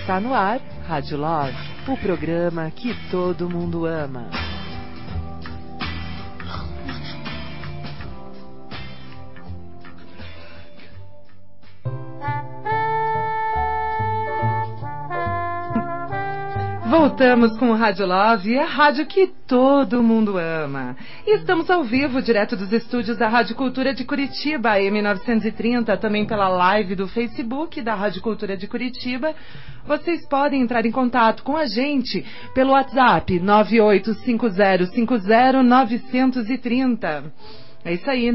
Está no ar, Rádio Love, o programa que todo mundo ama. Voltamos com o Rádio Love, a rádio que todo mundo ama. E estamos ao vivo, direto dos estúdios da Rádio Cultura de Curitiba, AM 930, também pela live do Facebook da Rádio Cultura de Curitiba. Vocês podem entrar em contato com a gente pelo WhatsApp 985050930. É isso aí,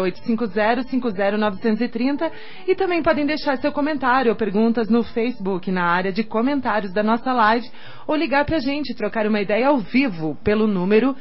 985050930. E também podem deixar seu comentário ou perguntas no Facebook, na área de comentários da nossa live, ou ligar pra gente, trocar uma ideia ao vivo, pelo número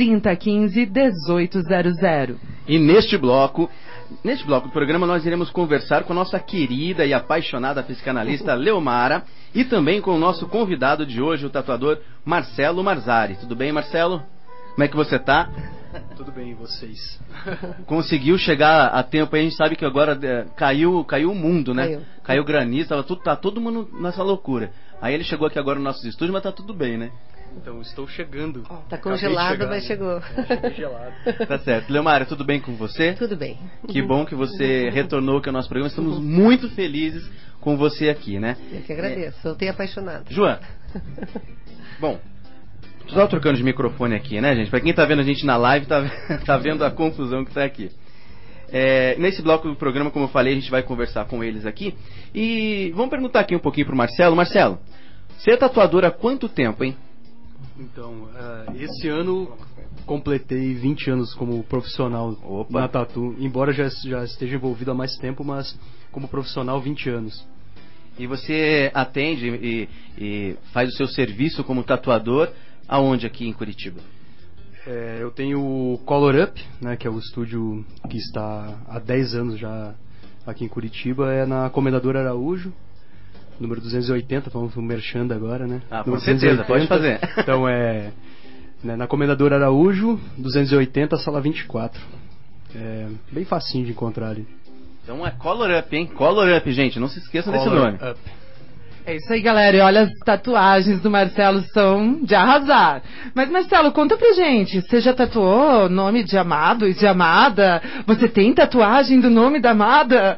3015-1800. E neste bloco do programa, nós iremos conversar com a nossa querida e apaixonada psicanalista Leomara e também com o nosso convidado de hoje, o tatuador Marcelo Marzari. Tudo bem, Marcelo? Como é que você tá? Tudo bem, e vocês? Conseguiu chegar a tempo aí, a gente sabe que agora caiu o mundo, né? Caiu granizo, tá todo mundo nessa loucura. Aí ele chegou aqui agora no nosso estúdio, mas tá tudo bem, né? Então, estou chegando. Tá congelado, mas chegou. Cheguei gelado. Tá certo. Leomara, tudo bem com você? Tudo bem. Que bom que você retornou aqui ao nosso programa. Estamos muito felizes com você aqui, né? Eu que agradeço. Voltei apaixonada. Joana, bom, só trocando de microfone aqui, né, gente? Pra quem tá vendo a gente na live, tá vendo a confusão que tá aqui. Nesse bloco do programa, como eu falei, a gente vai conversar com eles aqui. E vamos perguntar aqui um pouquinho pro Marcelo. Marcelo, você é tatuador há quanto tempo, hein? Então, esse ano completei 20 anos como profissional na tatu. Embora já esteja envolvido há mais tempo, mas como profissional 20 anos. E você atende e faz o seu serviço como tatuador aonde aqui em Curitiba? Eu tenho o Color Up, né, que é o estúdio que está há 10 anos já aqui em Curitiba. É na Comendador Araújo, número 280, estamos merchando agora, né? Com certeza, pode fazer. Então na Comendador Araújo, 280, sala 24. É bem facinho de encontrar ali. Então é Color Up, hein? Color Up, gente, não se esqueçam desse nome. Up. É isso aí, galera. E olha, as tatuagens do Marcelo são de arrasar. Mas, Marcelo, conta pra gente. Você já tatuou nome de amado e de amada? Você tem tatuagem do nome da amada?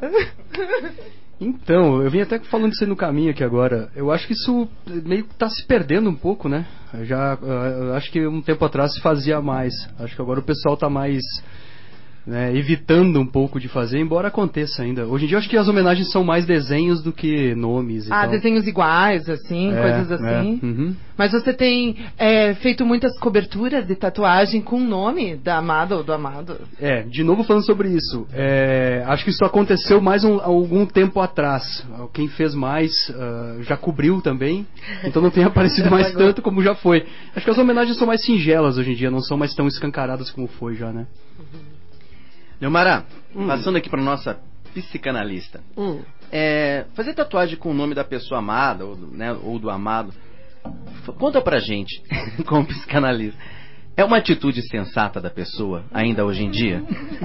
Então, eu vim até falando isso aí no caminho aqui agora. Eu acho que isso meio que tá se perdendo um pouco, né? Eu acho que um tempo atrás se fazia mais. Acho que agora o pessoal tá mais... evitando um pouco de fazer, embora aconteça ainda. Hoje em dia eu acho que as homenagens são mais desenhos do que nomes. Desenhos iguais, assim, coisas assim. Uhum. Mas você tem feito muitas coberturas de tatuagem com o nome da amada ou do amado? De novo falando sobre isso. Acho que isso aconteceu mais algum tempo atrás. Quem fez mais já cobriu também, então não tem aparecido mais tanto como já foi. Acho que as homenagens são mais singelas hoje em dia, não são mais tão escancaradas como foi já, né? Leomara, passando aqui para nossa psicanalista. Fazer tatuagem com o nome da pessoa amada ou do amado, conta pra gente, como psicanalista, é uma atitude sensata da pessoa ainda hoje em dia?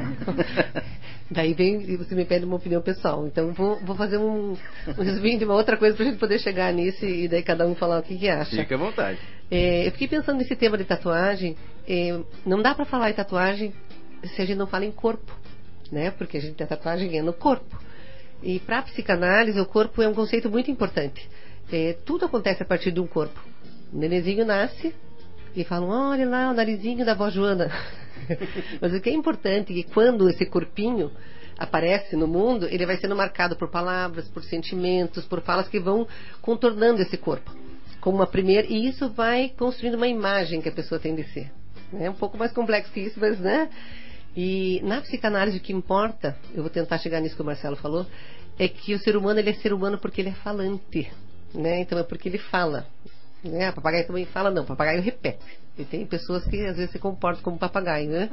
Daí você me pede uma opinião pessoal. Então vou fazer um desvio de uma outra coisa pra gente poder chegar nisso e daí cada um falar o que acha. Fica à vontade. Eu fiquei pensando nesse tema de tatuagem. Não dá pra falar em tatuagem se a gente não fala em corpo, né? Porque a gente tem tatuagem no corpo. E para a psicanálise, o corpo é um conceito muito importante. Tudo acontece a partir de um corpo. O nenenzinho nasce e falam, olha lá o narizinho da avó Joana. Mas o que é importante é que quando esse corpinho aparece no mundo, ele vai sendo marcado por palavras, por sentimentos, por falas que vão contornando esse corpo. Como uma primeira, e isso vai construindo uma imagem que a pessoa tem de ser. É um pouco mais complexo que isso, mas, né? E na psicanálise o que importa, eu vou tentar chegar nisso que o Marcelo falou, é que o ser humano ele é ser humano porque ele é falante, né? Então é porque ele fala, né? A papagaio também fala, não, o papagaio repete. E tem pessoas que às vezes se comportam como papagaio, né?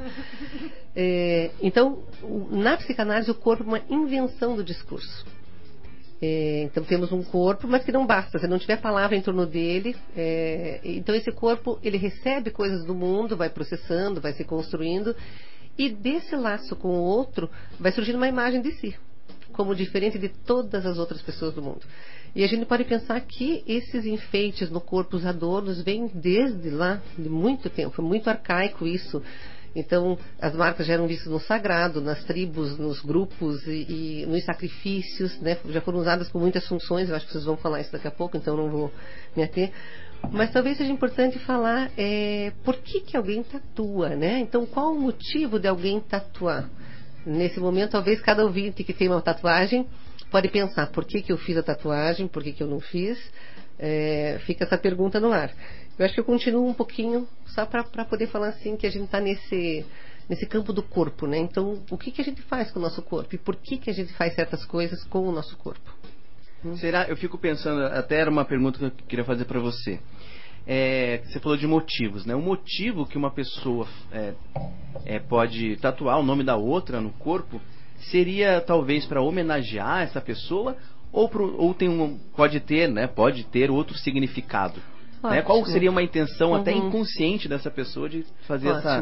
Então, na psicanálise o corpo é uma invenção do discurso. Então temos um corpo, mas que não basta, se não tiver palavra em torno dele, então esse corpo ele recebe coisas do mundo, vai processando, vai se construindo, e desse laço com o outro vai surgindo uma imagem de si. como diferente de todas as outras pessoas do mundo. E a gente pode pensar que esses enfeites no corpo, os adornos, vêm desde lá, de muito tempo, é muito arcaico isso. Então, as marcas já eram vistas no sagrado, nas tribos, nos grupos e nos sacrifícios, né? Já foram usadas por muitas funções, eu acho que vocês vão falar isso daqui a pouco, então não vou me ater. Mas talvez seja importante falar por que alguém tatua, né? Então, qual o motivo de alguém tatuar? Nesse momento, talvez cada ouvinte que tem uma tatuagem pode pensar, por que eu fiz a tatuagem, por que eu não fiz? Fica essa pergunta no ar. Eu acho que eu continuo um pouquinho, só para poder falar assim, que a gente está nesse campo do corpo, né? Então, o que a gente faz com o nosso corpo? E por que a gente faz certas coisas com o nosso corpo? Será? Eu fico pensando, até era uma pergunta que eu queria fazer para você. Você falou de motivos, né? O motivo que uma pessoa pode tatuar o nome da outra no corpo seria talvez para homenagear essa pessoa ou pode ter outro significado. Né? Qual seria uma intenção até inconsciente dessa pessoa de fazer essa...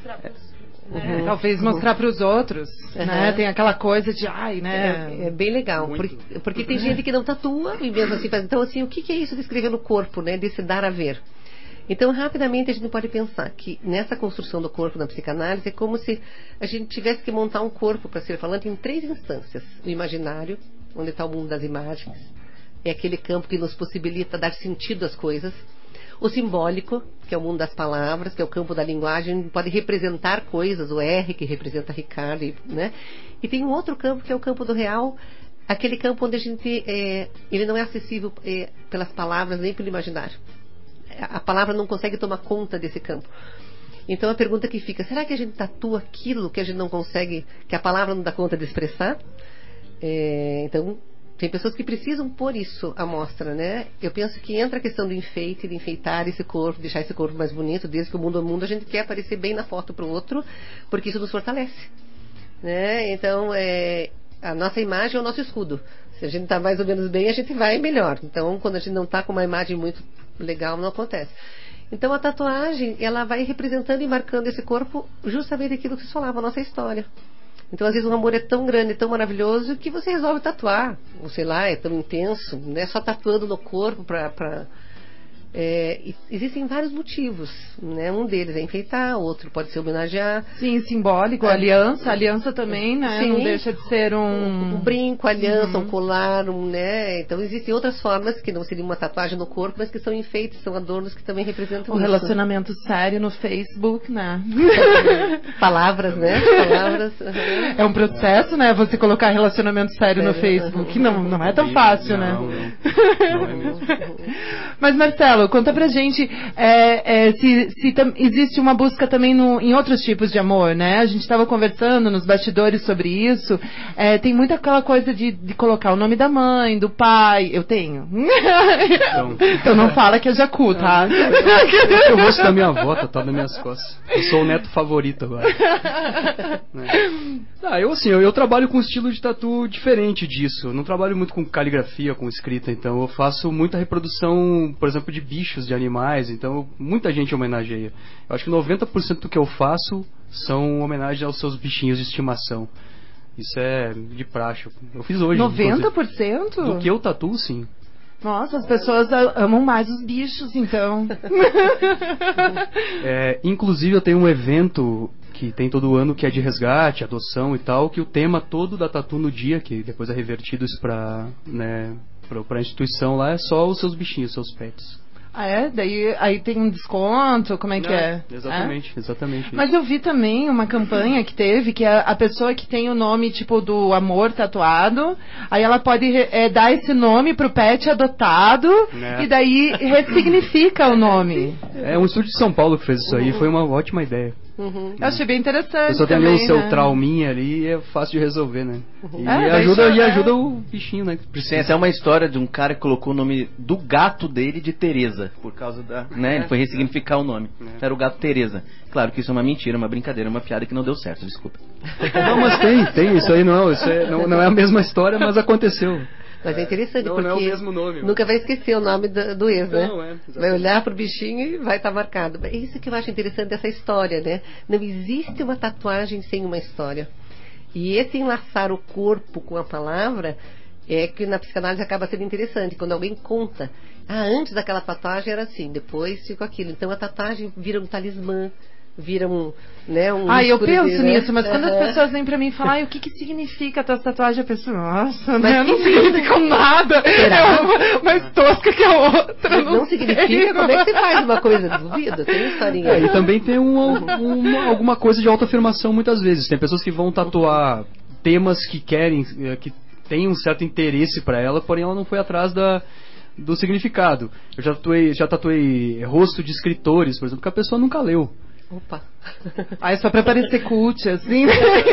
Talvez mostrar para os outros, né? Tem aquela coisa de, né? É bem legal, porque tem gente que não tatua e mesmo assim faz. Então, assim, o que é isso de escrever no corpo, né? De se dar a ver. Então, rapidamente a gente pode pensar que nessa construção do corpo na psicanálise é como se a gente tivesse que montar um corpo para ser falante em 3 instâncias. O imaginário, onde está o mundo das imagens, é aquele campo que nos possibilita dar sentido às coisas. O simbólico, que é o mundo das palavras, que é o campo da linguagem, pode representar coisas, o R, que representa Ricardo, né? E tem um outro campo, que é o campo do real, aquele campo onde a gente, ele não é acessível pelas palavras nem pelo imaginário. A palavra não consegue tomar conta desse campo. Então a pergunta que fica, será que a gente tatua aquilo que a gente não consegue, que a palavra não dá conta de expressar? Então, tem pessoas que precisam pôr isso à mostra, né? Eu penso que entra a questão do enfeite, de enfeitar esse corpo, deixar esse corpo mais bonito, desde que o mundo é mundo, a gente quer aparecer bem na foto para o outro, porque isso nos fortalece, né? Então, a nossa imagem é o nosso escudo. Se a gente está mais ou menos bem, a gente vai melhor. Então, quando a gente não está com uma imagem muito legal, não acontece. Então, a tatuagem, ela vai representando e marcando esse corpo justamente aquilo que se falava, a nossa história. Então, às vezes, o amor é tão grande, tão maravilhoso, que você resolve tatuar. Ou sei lá, é tão intenso, não é só tatuando no corpo existem vários motivos, né? Um deles é enfeitar, outro pode ser homenagear. Sim, simbólico, aliança também, né? Sim. Não deixa de ser um brinco, aliança, um colar, né? Então existem outras formas que não seria uma tatuagem no corpo, mas que são enfeites, são adornos que também representam o relacionamento sério no Facebook, né? Palavras, né? Palavras. É um processo, né? Você colocar relacionamento sério no Facebook, não é tão fácil, né? Não é mesmo. Mas Marcelo, conta pra gente se existe uma busca também em outros tipos de amor, né? A gente estava conversando nos bastidores sobre isso. Tem muita aquela coisa de colocar o nome da mãe, do pai. Eu tenho. Então não fala que é Jacu, tá? Eu gosto da minha avó, tá nas minhas costas. Eu sou o neto favorito agora. Eu trabalho com um estilo de tatu diferente disso. Eu não trabalho muito com caligrafia, com escrita, então eu faço muita reprodução, por exemplo, de bichos, de animais, então muita gente homenageia. Eu acho que 90% do que eu faço são homenagem aos seus bichinhos de estimação. Isso é de praxe. Eu fiz hoje. 90%? Do que eu tatuo, sim. Nossa, as pessoas amam mais os bichos, então. Inclusive eu tenho um evento que tem todo ano, que é de resgate, adoção e tal, que o tema todo da tatu no dia, que depois é revertido isso pra instituição lá, é só os seus bichinhos, seus pets. Ah, é? Daí aí tem um desconto? Como é que é? Exatamente. Mas eu vi também uma campanha que teve, que a pessoa que tem o nome, tipo, do amor tatuado, aí ela pode dar esse nome pro pet adotado, e daí ressignifica o nome. É um estúdio de São Paulo que fez isso aí, foi uma ótima ideia. Eu achei bem interessante. Eu só tenho ali o seu trauminha ali e é fácil de resolver, né? E ajuda o bichinho, né? Essa é uma história de um cara que colocou o nome do gato dele de Tereza, por causa da... né? Ele foi ressignificar o nome. Era o gato Tereza. Claro que isso é uma mentira, uma brincadeira, uma piada que não deu certo, desculpa. Não, mas tem, isso aí não é a mesma história, mas aconteceu. Mas é interessante, porque não é o mesmo nome, nunca vai esquecer o nome do ex, né? Não, vai olhar pro bichinho e vai estar marcado. É isso que eu acho interessante dessa história, né? Não existe uma tatuagem sem uma história. E esse enlaçar o corpo com a palavra é que na psicanálise acaba sendo interessante, quando alguém conta, antes daquela tatuagem era assim, depois ficou aquilo. Então a tatuagem vira um talismã, vira um eu penso nisso, mas quando as pessoas vêm pra mim falar, o que significa a tua tatuagem, eu penso, nossa, mas não significa nada. É mais tosca que a outra. Mas não significa? Como é que você faz uma coisa? Duvido, tem historinha. E também tem alguma coisa de autoafirmação muitas vezes. Tem pessoas que vão tatuar temas que querem, que tem um certo interesse para ela, porém ela não foi atrás do significado. Eu já tatuei rosto de escritores, por exemplo, que a pessoa nunca leu. Opa! É só pra parecer cult, assim.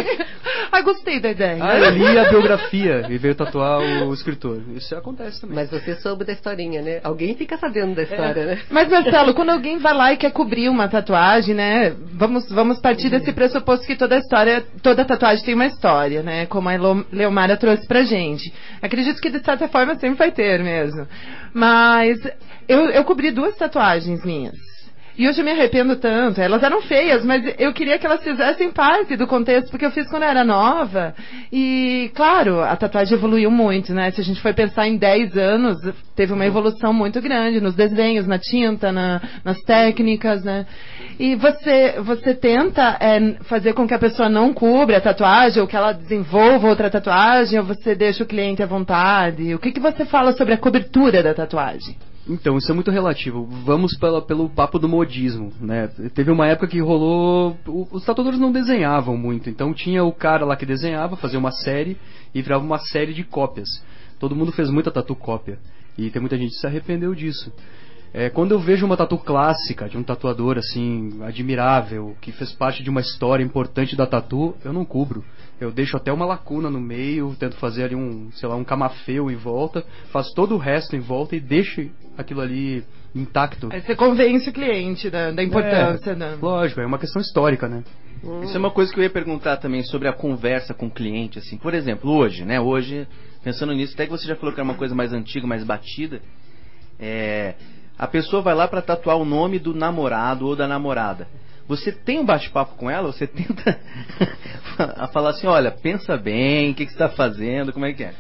Gostei da ideia. Eu li a biografia e veio tatuar o escritor. Isso acontece também. Mas você soube da historinha, né? Alguém fica sabendo da história, né? Mas, Marcelo, quando alguém vai lá e quer cobrir uma tatuagem, né? Vamos partir desse pressuposto que toda tatuagem tem uma história, né? Como a Leomara trouxe pra gente. Acredito que de certa forma sempre vai ter mesmo. Mas eu cobri 2 tatuagens minhas. E hoje eu me arrependo tanto. Elas eram feias, mas eu queria que elas fizessem parte do contexto, porque eu fiz quando eu era nova. E, claro, a tatuagem evoluiu muito, né? Se a gente for pensar em 10 anos, teve uma evolução muito grande nos desenhos, na tinta, nas técnicas, né? E você tenta fazer com que a pessoa não cubra a tatuagem, ou que ela desenvolva outra tatuagem, ou você deixa o cliente à vontade? O que você fala sobre a cobertura da tatuagem? Então, isso é muito relativo. Vamos pelo papo do modismo, né? Teve uma época que rolou... Os tatuadores não desenhavam muito. Então tinha o cara lá que desenhava, fazia uma série e virava uma série de cópias. Todo mundo fez muita tatu cópia. E tem muita gente que se arrependeu disso. Quando eu vejo uma tatu clássica, de um tatuador assim, admirável, que fez parte de uma história importante da tatu, eu não cubro. Eu deixo até uma lacuna no meio, tento fazer ali um camafeu em volta, faço todo o resto em volta e deixo aquilo ali intacto. Aí você convence o cliente da importância. Lógico, é uma questão histórica, né? Isso é uma coisa que eu ia perguntar também sobre a conversa com o cliente, assim. Por exemplo, hoje, né? Hoje, pensando nisso, até que você já falou que era uma coisa mais antiga, mais batida, a pessoa vai lá para tatuar o nome do namorado ou da namorada. Você tem um bate-papo com ela? Você tenta falar assim, olha, pensa bem, o que você está fazendo, como é que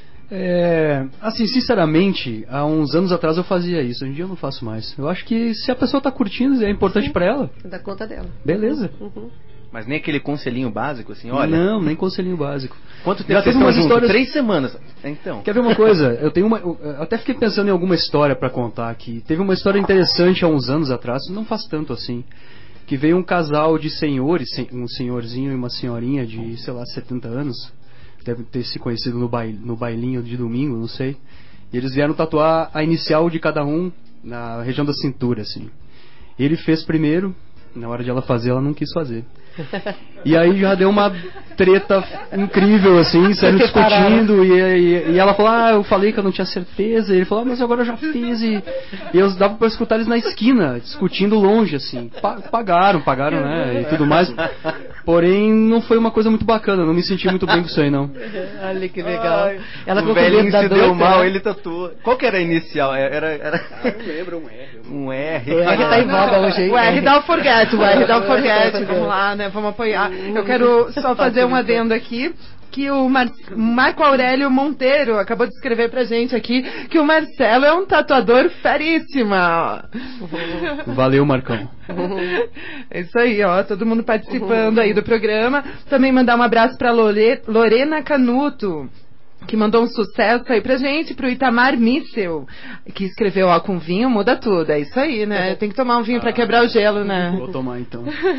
é? Assim, sinceramente, há uns anos atrás eu fazia isso. Hoje em dia eu não faço mais. Eu acho que se a pessoa está curtindo, é importante para ela. Dá conta dela. Beleza. Mas nem aquele conselhinho básico, assim, olha... Não, nem conselhinho básico. Quanto tempo vocês estão juntos? 3 semanas. Então. Quer ver uma coisa? Eu até fiquei pensando em alguma história para contar aqui. Teve uma história interessante há uns anos atrás, não faz tanto assim, que veio um casal de senhores, um senhorzinho e uma senhorinha de, sei lá, 70 anos. Deve ter se conhecido no bailinho de domingo, não sei. E eles vieram tatuar a inicial de cada um na região da cintura, assim. Ele fez primeiro, na hora de ela fazer, ela não quis fazer. E aí já deu uma treta incrível, assim, saindo discutindo, e ela falou, eu falei que eu não tinha certeza, e ele falou, mas agora eu já fiz, e eu dava pra escutar eles na esquina, discutindo longe, assim, pagaram, né, e tudo mais, porém não foi uma coisa muito bacana, não me senti muito bem com isso aí, não. Olha que legal. Ela o velhinho se deu mal, ele tatuou. Qual que era a inicial? Era... não lembro, um R. Um R. O R tá em voga hoje, hein? O R dá o forget, vamos lá, né, vamos apoiar. Eu quero só fazer um adendo aqui, que o Marco Aurélio Monteiro acabou de escrever pra gente aqui que o Marcelo é um tatuador feríssima. Valeu, Marcão. É isso aí, ó, todo mundo participando aí do programa. Também mandar um abraço pra Lorena Canuto, que mandou um sucesso aí pra gente, pro Itamar Míssel, que escreveu, com vinho muda tudo, é isso aí, né? Tem que tomar um vinho pra quebrar o gelo, né? Vou tomar, então.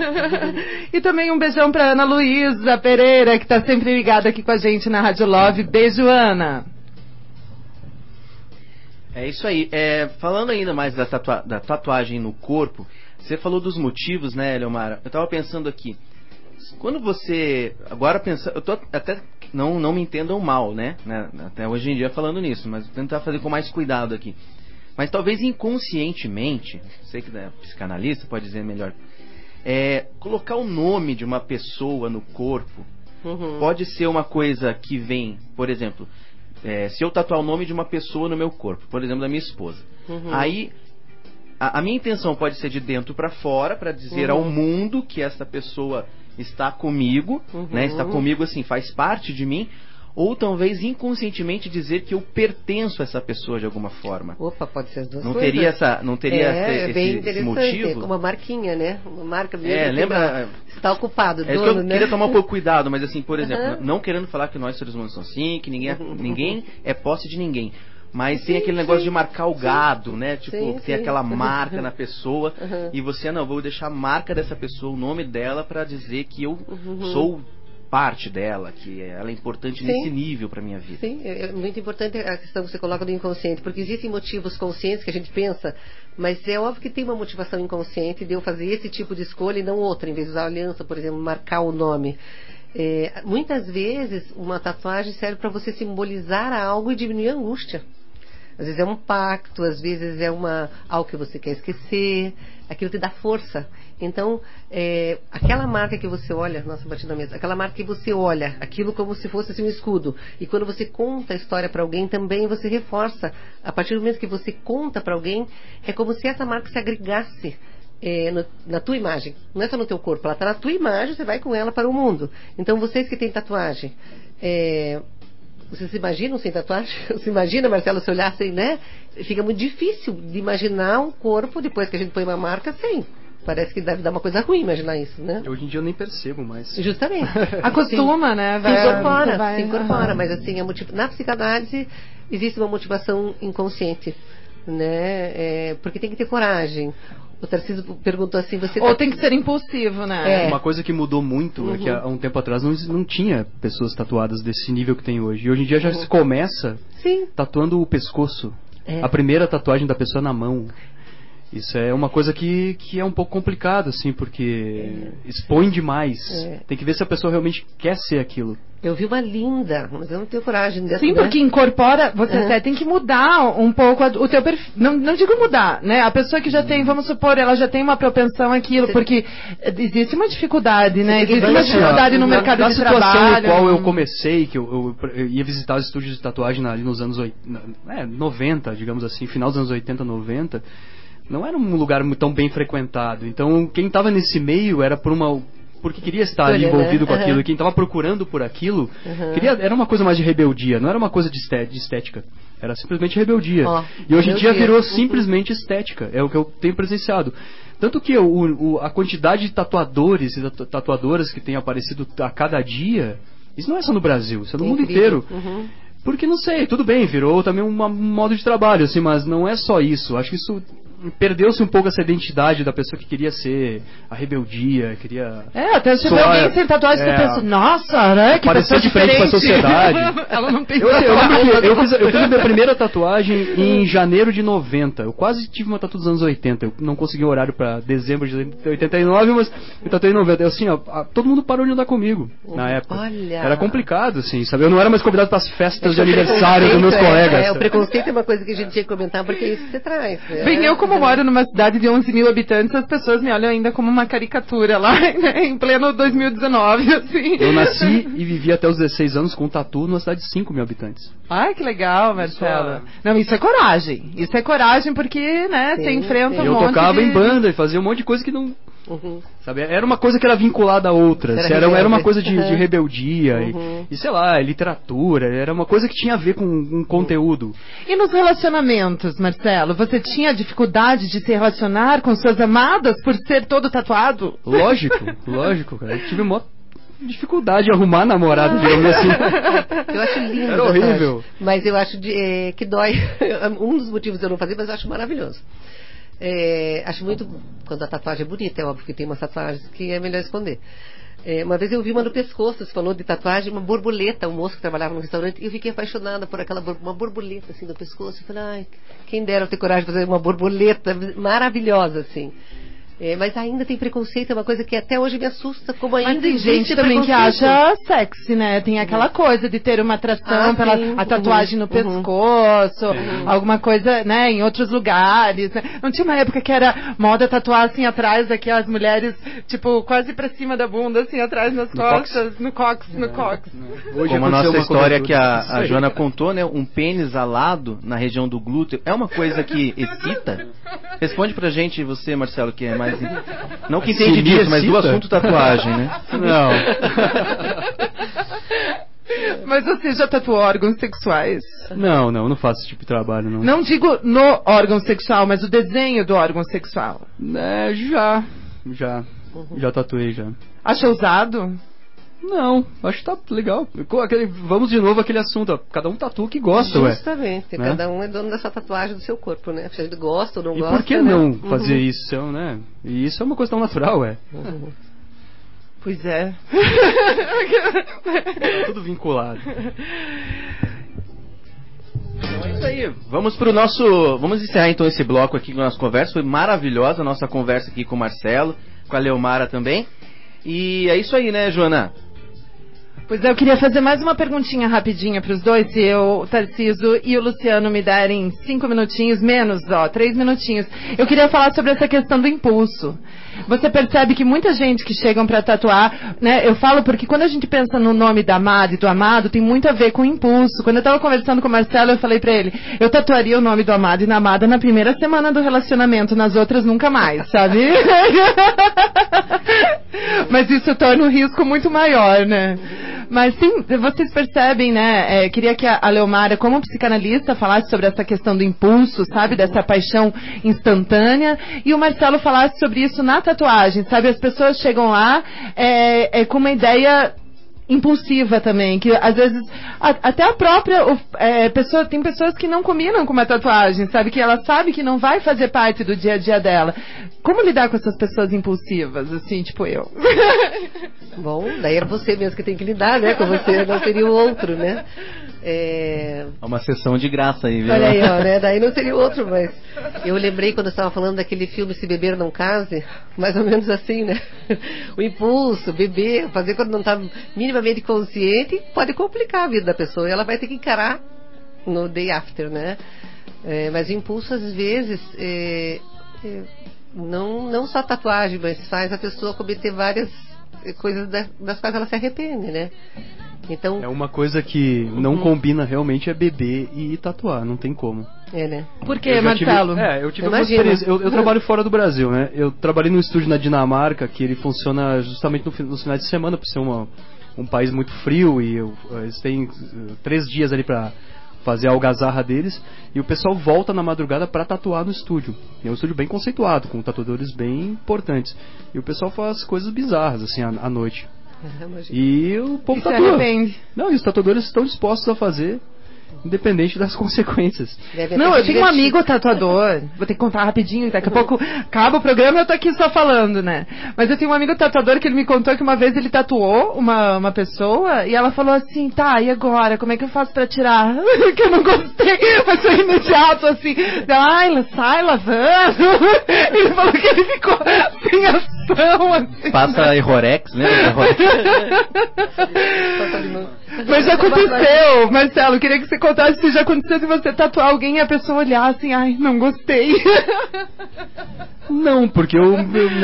E também um beijão pra Ana Luísa Pereira, que tá sempre ligada aqui com a gente na Rádio Love. Beijo, Ana! É isso aí. Falando ainda mais da tatuagem no corpo, você falou dos motivos, né, Leomara? Eu tava pensando aqui, quando você... Agora pensando... Eu tô até... Não me entendam mal, né? Até hoje em dia falando nisso, mas vou tentar fazer com mais cuidado aqui. Mas talvez inconscientemente, sei que psicanalista pode dizer melhor, colocar o nome de uma pessoa no corpo pode ser uma coisa que vem, por exemplo, se eu tatuar o nome de uma pessoa no meu corpo, por exemplo, da minha esposa, aí a minha intenção pode ser de dentro para fora, para dizer ao mundo que essa pessoa está comigo, né? Está comigo assim, faz parte de mim, ou talvez inconscientemente dizer que eu pertenço a essa pessoa de alguma forma. Opa, pode ser as duas Não coisas. teria bem esse interessante, motivo? como uma marquinha, né? Uma marca mesmo. Lembra? Está ocupado, É dono, que eu né? queria tomar um pouco cuidado, mas assim, por exemplo, não querendo falar que nós seres humanos somos assim, que ninguém é posse de ninguém. Mas tem aquele negócio de marcar o gado, né? Tipo, ter aquela marca na pessoa e você, não, vou deixar a marca dessa pessoa, o nome dela, pra dizer que eu sou parte dela, que ela é importante nesse nível pra minha vida. Sim, é muito importante a questão que você coloca do inconsciente, porque existem motivos conscientes que a gente pensa, mas é óbvio que tem uma motivação inconsciente de eu fazer esse tipo de escolha e não outra, em vez de usar a aliança, por exemplo, marcar o nome. Muitas vezes uma tatuagem serve para você simbolizar algo e diminuir a angústia. Às vezes é um pacto, às vezes é algo que você quer esquecer, aquilo te dá força. Então, aquela marca que você olha, nossa, bati na mesa, aquela marca que você olha, aquilo como se fosse assim, um escudo. E quando você conta a história para alguém, também você reforça. A partir do momento que você conta para alguém, é como se essa marca se agregasse na tua imagem. Não é só no teu corpo, ela está na tua imagem, você vai com ela para o mundo. Então, vocês que têm tatuagem, vocês se imaginam sem tatuagem? Você imagina, Marcelo, se olhar sem, né? Fica muito difícil de imaginar um corpo depois que a gente põe uma marca sem. Parece que deve dar uma coisa ruim imaginar isso, né? Hoje em dia eu nem percebo mais. Justamente. Acostuma, né? Se incorpora, mas assim, na psicanálise existe uma motivação inconsciente, né? Porque tem que ter coragem. O Tarcísio perguntou assim, ou tem que ser impulsivo, né? Uma coisa que mudou muito é que há um tempo atrás não tinha pessoas tatuadas desse nível que tem hoje. E hoje em dia já se começa tatuando o pescoço. A primeira tatuagem da pessoa na mão. Isso é uma coisa que é um pouco complicado, assim, porque expõe demais. Tem que ver se a pessoa realmente quer ser aquilo. Eu vi uma linda, mas eu não tenho coragem dessa. Sim, porque incorpora, você até tem que mudar um pouco o teu perfil. Não digo mudar, né? A pessoa que já tem, vamos supor, ela já tem uma propensão àquilo, porque existe uma dificuldade, né? Existe uma dificuldade no mercado de trabalho. Na situação em qual eu comecei, que eu ia visitar os estúdios de tatuagem ali nos anos 90, digamos assim, final dos anos 80, 90, não era um lugar tão bem frequentado. Então, quem estava nesse meio era porque queria estar ali envolvido com aquilo. E quem estava procurando por aquilo, era uma coisa mais de rebeldia, não era uma coisa de estética. Era simplesmente rebeldia. E hoje em dia virou simplesmente estética. É o que eu tenho presenciado. Tanto que a quantidade de tatuadores e tatuadoras que tem aparecido a cada dia, isso não é só no Brasil, isso é no mundo inteiro. Porque, não sei, tudo bem, virou também um modo de trabalho, assim, mas não é só isso. Acho que isso perdeu-se um pouco essa identidade da pessoa que queria ser a rebeldia, queria... até você vê alguém sem tatuagem que pensa, nossa, né, que parecer diferente com a sociedade. Ela não tem eu fiz a minha primeira tatuagem em janeiro de 90. Eu quase tive uma tatu dos anos 80. Eu não consegui um horário pra dezembro de 89, mas eu tatuei em 90. Eu, assim, todo mundo parou de andar comigo na época. Olha. Era complicado, assim, sabe? Eu não era mais convidado para as festas de aniversário dos meus colegas. O preconceito é uma coisa que a gente tinha que comentar, porque é isso que você traz. Bem, eu como moro numa cidade de 11 mil habitantes, as pessoas me olham ainda como uma caricatura lá, né, em pleno 2019, assim. Eu nasci e vivi até os 16 anos com um tatu numa cidade de 5 mil habitantes. Ai, que legal, Marcelo. Não, isso é coragem. Isso é coragem porque, né, você enfrenta um monte de... Eu tocava em banda e fazia um monte de coisa que não... Sabe? Era uma coisa que era vinculada a outras. Era uma coisa de rebeldia e sei lá, literatura. Era uma coisa que tinha a ver com um conteúdo. E nos relacionamentos, Marcelo? Você tinha dificuldade de se relacionar com suas amadas por ser todo tatuado? Lógico, cara. Eu tive uma dificuldade de arrumar namorado, digamos assim. Eu acho lindo. Era horrível. Mas eu acho que dói. Um dos motivos de eu não fazer, mas eu acho maravilhoso. Acho muito, quando a tatuagem é bonita, é óbvio que tem umas tatuagens que é melhor esconder. Uma vez eu vi uma no pescoço, você falou de tatuagem, uma borboleta, um moço que trabalhava no restaurante, e eu fiquei apaixonada por uma borboleta assim no pescoço. Eu falei, ai, quem dera eu ter coragem de fazer uma borboleta maravilhosa assim. Mas ainda tem preconceito, é uma coisa que até hoje me assusta, como ainda tem gente também que acha sexy, né? Tem aquela coisa de ter uma atração pela a tatuagem no pescoço, alguma coisa, né, em outros lugares, né? Não tinha uma época que era moda tatuar assim atrás daqui as mulheres, tipo, quase pra cima da bunda, assim, atrás nas costas, no cox. Hoje, como a nossa história que a Joana contou, né? Um pênis alado na região do glúteo é uma coisa que excita. Responde pra gente, você, Marcelo, que é mais... Não que entende disso, mas do assunto tatuagem, né? Não. Mas você já tatuou órgãos sexuais? Não faço esse tipo de trabalho, não. Não digo no órgão sexual, mas o desenho do órgão sexual. Já tatuei, já. Acha ousado? Não, acho que tá legal. Vamos de novo àquele assunto, ó. Cada um tatua o que gosta, ué. Justamente, Né? Cada um é dono dessa tatuagem do seu corpo, né? Se ele gosta ou não E gosta, por que né? não fazer isso, né? E isso é uma coisa tão natural, ué. Pois é. Tá tudo vinculado. Então é isso aí. Vamos encerrar então esse bloco aqui com a nossa conversa. Foi maravilhosa a nossa conversa aqui com o Marcelo, com a Leomara também. E é isso aí, né, Joana? Pois é, eu queria fazer mais uma perguntinha rapidinha para os dois, se o Tarciso e o Luciano me derem 5 minutinhos, menos, 3 minutinhos. Eu queria falar sobre essa questão do impulso. Você percebe que muita gente que chegam para tatuar, né, eu falo porque quando a gente pensa no nome da amada e do amado, tem muito a ver com impulso. Quando eu estava conversando com o Marcelo, eu falei para ele, eu tatuaria o nome do amado e da amada na primeira semana do relacionamento, nas outras nunca mais, sabe? Mas isso torna o risco muito maior, né? Mas sim, vocês percebem, né? Queria que a Leomara, como psicanalista, falasse sobre essa questão do impulso, sabe? Dessa paixão instantânea. E o Marcelo falasse sobre isso na tatuagem, sabe? As pessoas chegam lá com uma ideia impulsiva também, que às vezes até a própria pessoa, tem pessoas que não combinam com uma tatuagem, sabe, que ela sabe que não vai fazer parte do dia a dia dela. Como lidar com essas pessoas impulsivas, assim, tipo eu? Bom, daí é você mesmo que tem que lidar, né, com você, não seria o outro, né? É uma sessão de graça aí, viu? Olha aí, ó, né? Daí não seria o outro, mas eu lembrei quando eu estava falando daquele filme Se Beber Não Case, mais ou menos assim, né? O impulso, beber, fazer quando não está minimamente consciente, pode complicar a vida da pessoa e ela vai ter que encarar no day after, né? Mas o impulso, às vezes, não só tatuagem, mas faz a pessoa cometer várias coisas das quais ela se arrepende, né? Então, uma coisa que não combina realmente é beber e tatuar, não tem como. né? Por que, Marcelo? Eu tive uma experiência. Eu trabalho fora do Brasil, né? Eu trabalhei num estúdio na Dinamarca, que ele funciona justamente nos finais de semana, por ser um país muito frio, e eles têm 3 dias ali pra fazer a algazarra deles, e o pessoal volta na madrugada pra tatuar no estúdio. É um estúdio bem conceituado, com tatuadores bem importantes. E o pessoal faz coisas bizarras, assim, à noite. E o povo tatua. Não, e os tatuadores estão dispostos a fazer, independente das consequências. Não, eu tenho um amigo tatuador. Vou ter que contar rapidinho, daqui a pouco acaba o programa e eu tô aqui só falando, né? Mas eu tenho um amigo tatuador que ele me contou que uma vez ele tatuou uma pessoa e ela falou assim, tá, e agora? Como é que eu faço pra tirar? Que eu não gostei, mas foi imediato, assim. Ela sai lavando. Ele falou que ele ficou sem ação, assim. Passa Errorex, né? Mas já aconteceu, Marcelo, queria que você contasse se já aconteceu de você tatuar alguém e a pessoa olhar assim, ai, não gostei. Não, porque eu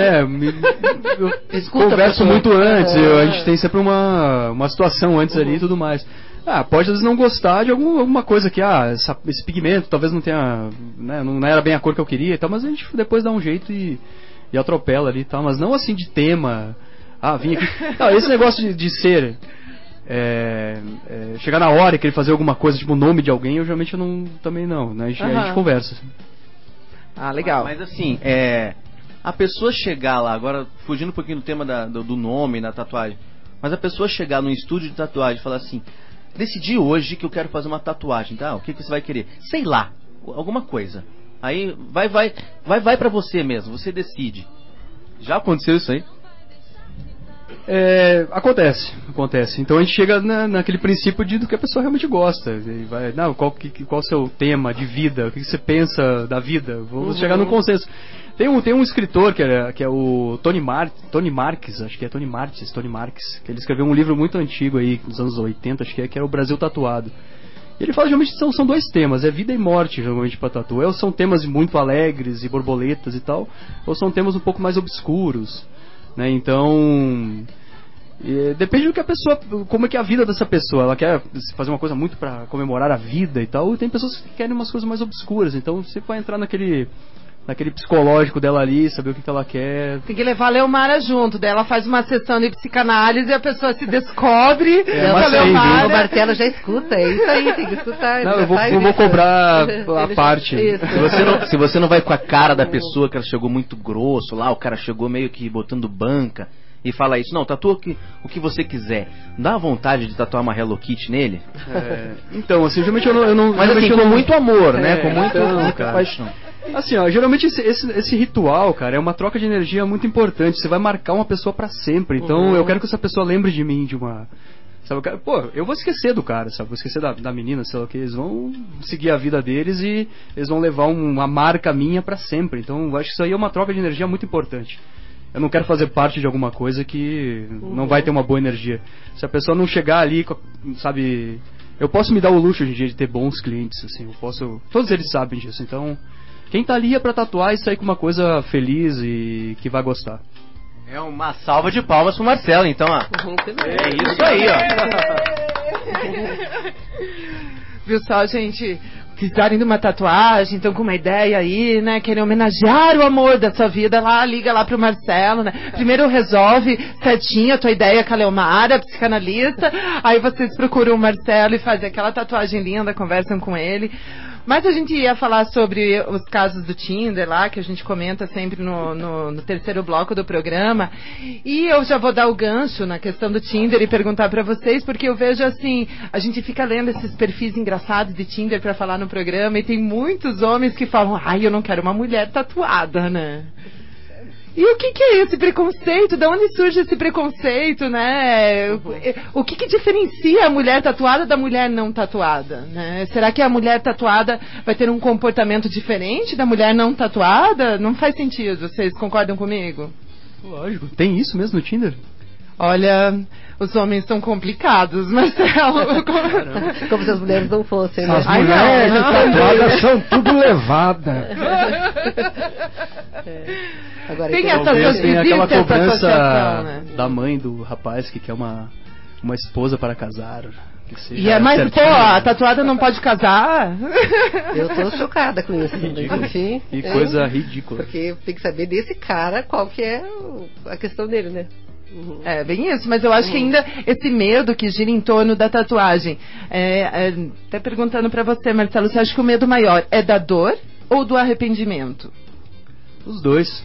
converso muito antes, a gente tem sempre uma situação antes ali e tudo mais. Pode às vezes não gostar de alguma coisa que, esse pigmento talvez não tenha, né, não era bem a cor que eu queria e tal, mas a gente depois dá um jeito e atropela ali e tal, mas não assim de tema, vim aqui. Não, esse negócio de ser... chegar na hora e querer fazer alguma coisa, tipo o nome de alguém, eu geralmente também não, né? A gente conversa. Legal. Mas assim, a pessoa chegar lá, agora fugindo um pouquinho do tema do nome na tatuagem, mas a pessoa chegar num estúdio de tatuagem e falar assim, decidi hoje que eu quero fazer uma tatuagem, tá? O que você vai querer? Sei lá, alguma coisa. Aí vai pra você mesmo, você decide. Já aconteceu isso aí? Acontece. Então a gente chega naquele princípio do que a pessoa realmente gosta. E vai, qual o seu tema de vida? O que você pensa da vida? Vamos chegar num consenso. Tem um escritor que é o Tony Marques, acho que é Tony Marques, que ele escreveu um livro muito antigo aí, dos anos 80, acho que era o Brasil Tatuado. E ele fala geralmente são 2 temas, é vida e morte geralmente para tatu. Ou são temas muito alegres e borboletas e tal, ou são temas um pouco mais obscuros. Né? Então, depende do que a pessoa, como é que é a vida dessa pessoa. Ela quer fazer uma coisa muito para comemorar a vida e tal, e tem pessoas que querem umas coisas mais obscuras. Então você vai entrar naquele psicológico dela ali, saber o que ela quer. Tem que levar a Leomara junto, daí ela faz uma sessão de psicanálise e a pessoa se descobre. Mas O Leomara. Marcelo já escuta, é isso aí, tem que escutar. Não, eu vou cobrar a parte. Isso. Se você não vai com a cara da pessoa, que ela chegou muito grosso lá, o cara chegou meio que botando banca e fala isso, não, tatua o que você quiser. Dá vontade de tatuar uma Hello Kitty nele? Então, assim, geralmente eu não... Mas assim, com muito amor, né? Com muita cara. paixão. Assim, ó, geralmente esse ritual, cara, é uma troca de energia muito importante. Você vai marcar uma pessoa pra sempre. Então, eu quero que essa pessoa lembre de mim, de uma... Sabe, eu vou esquecer do cara, sabe? Vou esquecer da menina, sei lá o que. Eles vão seguir a vida deles e eles vão levar uma marca minha pra sempre. Então, eu acho que isso aí é uma troca de energia muito importante. Eu não quero fazer parte de alguma coisa que não vai ter uma boa energia. Se a pessoa não chegar ali, sabe... Eu posso me dar o luxo hoje em dia de ter bons clientes, assim. Eu posso... Todos eles sabem disso. Então, quem tá ali é pra tatuar e sair com uma coisa feliz e que vai gostar. É uma salva de palmas pro Marcelo, então, ó. É isso aí, ó. Viu só, gente? Precisarem de uma tatuagem, então com uma ideia aí, né? Querem homenagear o amor da sua vida, lá, liga lá pro Marcelo, né? Primeiro resolve certinho a tua ideia com a Leomara, psicanalista, aí vocês procuram o Marcelo e fazem aquela tatuagem linda, conversam com ele. Mas a gente ia falar sobre os casos do Tinder lá, que a gente comenta sempre no terceiro bloco do programa. E eu já vou dar o gancho na questão do Tinder e perguntar pra vocês, porque eu vejo assim, a gente fica lendo esses perfis engraçados de Tinder pra falar no programa, e tem muitos homens que falam, ai, eu não quero uma mulher tatuada, né? E o que é esse preconceito? De onde surge esse preconceito, né? O que diferencia a mulher tatuada da mulher não tatuada, né? Será que a mulher tatuada vai ter um comportamento diferente da mulher não tatuada? Não faz sentido. Vocês concordam comigo? Lógico. Tem isso mesmo no Tinder? Olha, os homens são complicados, Marcelo. Como se as mulheres não fossem, né? As mulheres tatuadas são tudo levada. Agora, Tem então, Tem aquela existe essa cobrança associação, né? da mãe do rapaz que quer uma esposa para casar. Que seja E é mais, certinho. pô, a tatuada não pode casar? eu tô chocada com isso. Enfim, Que coisa ridícula. Porque tem que saber desse cara qual que é a questão dele, né? É, bem isso, mas eu acho que ainda esse medo que gira em torno da tatuagem. Até perguntando pra você, Marcelo, você acha que o medo maior é da dor ou do arrependimento? Os dois.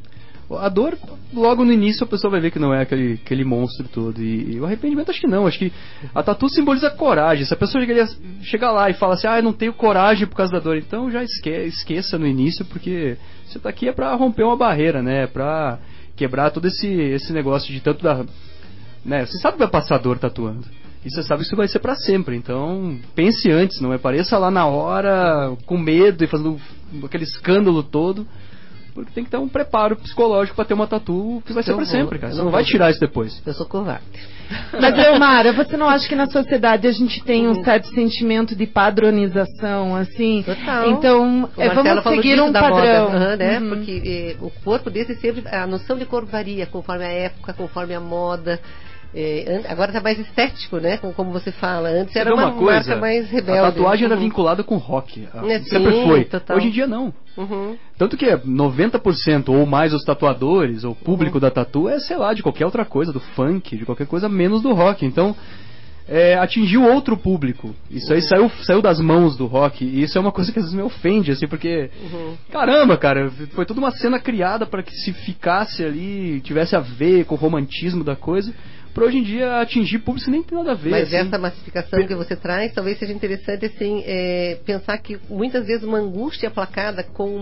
A dor, logo no início a pessoa vai ver que não é aquele monstro todo. E o arrependimento, acho que não. Acho que a tatu simboliza coragem. Se a pessoa chegar lá e fala assim, eu não tenho coragem por causa da dor, então já esqueça no início, porque você tá aqui é pra romper uma barreira, né? Pra quebrar todo esse negócio de tanto da... Né? Você sabe que vai passar dor tatuando. E você sabe que isso vai ser pra sempre. Então, pense antes, não apareça lá na hora com medo e fazendo aquele escândalo todo. Porque tem que ter um preparo psicológico pra ter uma tatu que vai ser pra sempre, cara. Você não vai tirar isso depois. Eu sou covarde. Mas, Leomara, você não acha que na sociedade a gente tem um certo sentimento de padronização, assim? Total. Então, vamos seguir um padrão. Moda, né? Porque o corpo desse sempre... A noção de corpo varia conforme a época, conforme a moda. Agora tá mais estético, né? Como você fala. Antes era uma marca mais rebelde. A tatuagem era vinculada com rock. Sempre sim, foi. Total. Hoje em dia não. Tanto que 90% ou mais os tatuadores, ou público da tatu, sei lá, de qualquer outra coisa, do funk, de qualquer coisa, menos do rock. Então, atingiu outro público. Isso aí saiu das mãos do rock. E isso é uma coisa que às vezes me ofende, assim, porque... Caramba, cara, foi toda uma cena criada para que se ficasse ali, tivesse a ver com o romantismo da coisa... Pra hoje em dia atingir público nem tem nada a ver. Mas assim. essa massificação que você traz, talvez seja interessante assim, pensar que muitas vezes uma angústia aplacada com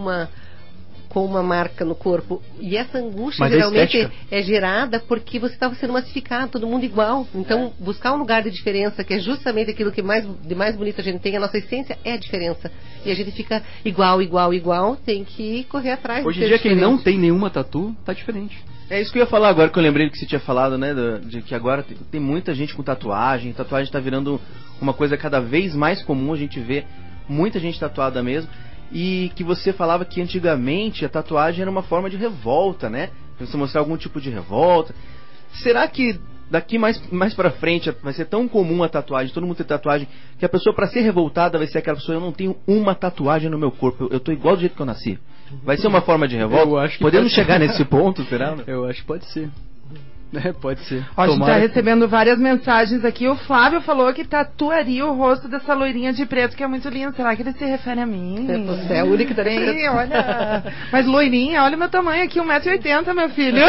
uma marca no corpo. E essa angústia Mas geralmente é gerada porque você estava sendo massificado, todo mundo igual. Então, buscar um lugar de diferença, que é justamente aquilo que de mais bonito a gente tem, a nossa essência é a diferença. E a gente fica igual, tem que correr atrás. Hoje em dia, quem não tem nenhuma tatu, tá diferente. É isso que eu ia falar agora, que eu lembrei que você tinha falado, né, de que agora tem muita gente com tatuagem tá virando uma coisa cada vez mais comum, a gente vê muita gente tatuada mesmo, e que você falava que antigamente a tatuagem era uma forma de revolta, né, você mostrar algum tipo de revolta. Será que daqui mais pra frente vai ser tão comum a tatuagem, todo mundo ter tatuagem, que a pessoa, pra ser revoltada, vai ser aquela pessoa: eu não tenho uma tatuagem no meu corpo, eu tô igual do jeito que eu nasci. Vai ser uma forma de revolta? Eu acho que podemos pode chegar nesse ponto, será? Eu acho que pode ser. Pode ser. Ó, a gente tá Tomara que- recebendo várias mensagens aqui. O Flávio falou que tatuaria o rosto dessa loirinha de preto, que é muito linda. Será que ele se refere a mim? Você é a única que tá de Sim, preto. olha. Mas loirinha, olha o meu tamanho aqui, 1,80 m, meu filho.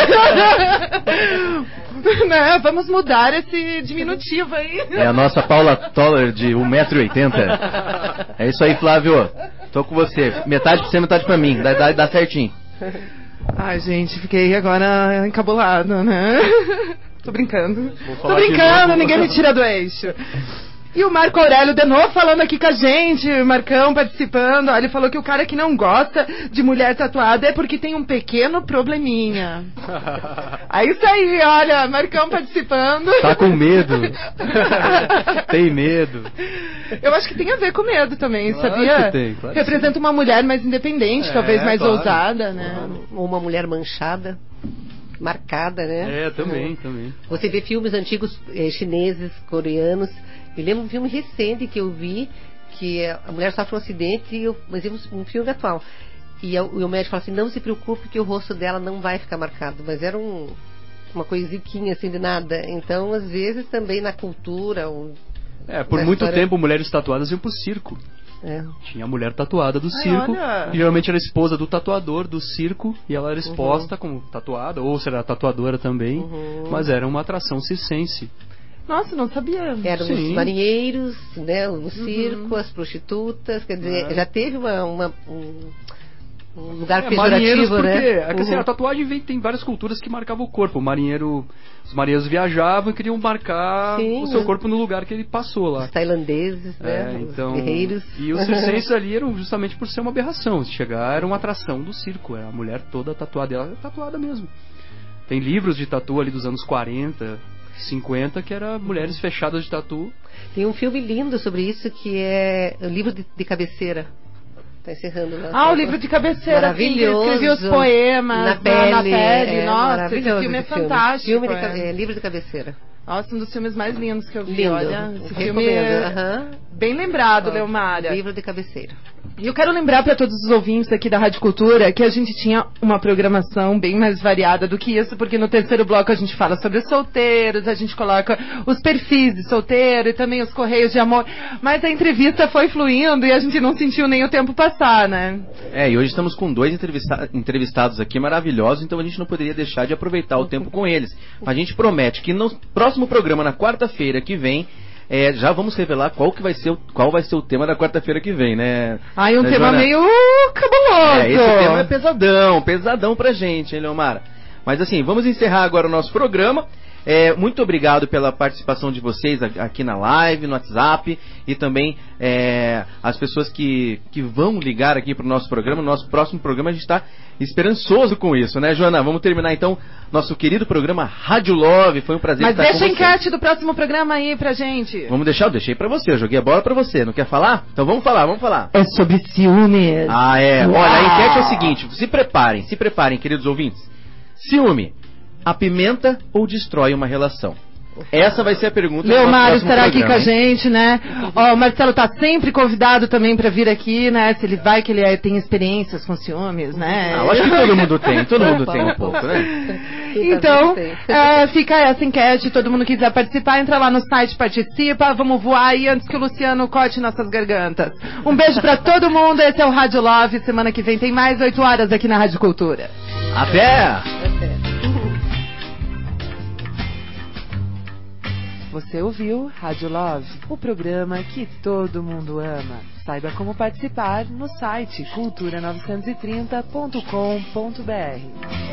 Né? Vamos mudar esse diminutivo aí. É a nossa Paula Toller de 1,80 m. É isso aí, Flávio. Tô com você. Metade pra você, metade pra mim. Dá certinho. Ai, gente, fiquei agora encabulado, né? Tô brincando. Tô falar de brincando, novo. ninguém me tira do eixo. E o Marco Aurélio de novo falando aqui com a gente, Marcão participando. Ó, ele falou que o cara que não gosta de mulher tatuada é porque tem um pequeno probleminha. É isso aí, olha, Marcão participando. Tá com medo. Tem medo. Eu acho que tem a ver com medo também, Claro sabia? que tem, claro que Representa uma mulher mais independente, talvez mais claro. ousada, né? Ou uma mulher manchada, marcada, né? Também. Você vê filmes antigos chineses, coreanos. Eu lembro um filme recente que eu vi, que a mulher sofre um acidente, mas é um filme atual. E o médico fala assim: não se preocupe que o rosto dela não vai ficar marcado. Mas era uma coisiquinha assim de nada. Então, às vezes, também na cultura... Por na muito história- tempo mulheres tatuadas iam pro circo. É. Tinha a mulher tatuada do Ai, circo, olha. e geralmente era esposa do tatuador do circo, e ela era exposta como tatuada, ou será tatuadora também, mas era uma atração circense. Nossa, não sabia. Eram Sim. os marinheiros, né, o circo, as prostitutas, quer dizer, já teve um lugar Marinheiros pejorativo, porque né? é que, assim, a tatuagem tem várias culturas que marcavam o corpo. Os marinheiros viajavam e queriam marcar Sim, o seu corpo no lugar que ele passou lá. Os tailandeses, né? Então, Os guerreiros. e os circenses ali eram justamente por ser uma aberração. Se chegar, era uma atração do circo. A mulher toda tatuada, ela é tatuada mesmo. Tem livros de tatu ali dos anos 40, 50, que era mulheres fechadas de tatu. Tem um filme lindo sobre isso que é o livro de cabeceira. Tá encerrando lá. Ah, o livro de cabeceira. Maravilhoso. Sim, escrevi os poemas Na pele. Nossa, esse maravilhoso filme é esse fantástico. Livro de cabeceira. Nossa, um dos filmes mais lindos que eu vi. Lindo. Olha, esse filme Recomendo. é Aham. bem lembrado, Leomara. Livro de cabeceira. E eu quero lembrar para todos os ouvintes aqui da Rádio Cultura que a gente tinha uma programação bem mais variada do que isso, porque no terceiro bloco a gente fala sobre solteiros, a gente coloca os perfis de solteiro e também os correios de amor, mas a entrevista foi fluindo e a gente não sentiu nem o tempo passar, né? E hoje estamos com 2 entrevistados aqui maravilhosos, então a gente não poderia deixar de aproveitar o tempo com eles. A gente promete que no próximo programa, na quarta-feira que vem, já vamos revelar qual vai ser o tema da quarta-feira que vem, né? Ai, um Né, tema Joana? meio cabuloso. Esse tema é pesadão pra gente, hein, Leomara? Mas assim, vamos encerrar agora o nosso programa. Muito obrigado pela participação de vocês aqui na live, no WhatsApp, e também as pessoas que vão ligar aqui pro nosso programa. No nosso próximo programa a gente está esperançoso com isso, né, Joana? Vamos terminar então nosso querido programa Rádio Love. Foi um prazer Mas estar deixa com a você. enquete do próximo programa aí pra gente. Vamos deixar? Eu deixei pra você, eu joguei a bola pra você. Não quer falar? Então vamos falar. É sobre ciúmes. Olha, a enquete é o seguinte, se preparem, queridos ouvintes. Ciúme, apimenta ou destrói uma relação? Essa vai ser a pergunta do nosso Leomário próximo estará aqui com a programa, hein? gente, né? Ó, o Marcelo tá sempre convidado também pra vir aqui, né? Se ele vai, que ele tem experiências com ciúmes, né? Eu acho que todo mundo tem um pouco, né? Então, fica essa enquete, todo mundo que quiser participar, entra lá no site, participa, vamos voar aí antes que o Luciano corte nossas gargantas. Um beijo pra todo mundo, esse é o Rádio Love, semana que vem tem mais 8 horas aqui na Rádio Cultura. Até! Você ouviu Rádio Love, o programa que todo mundo ama. Saiba como participar no site cultura930.com.br.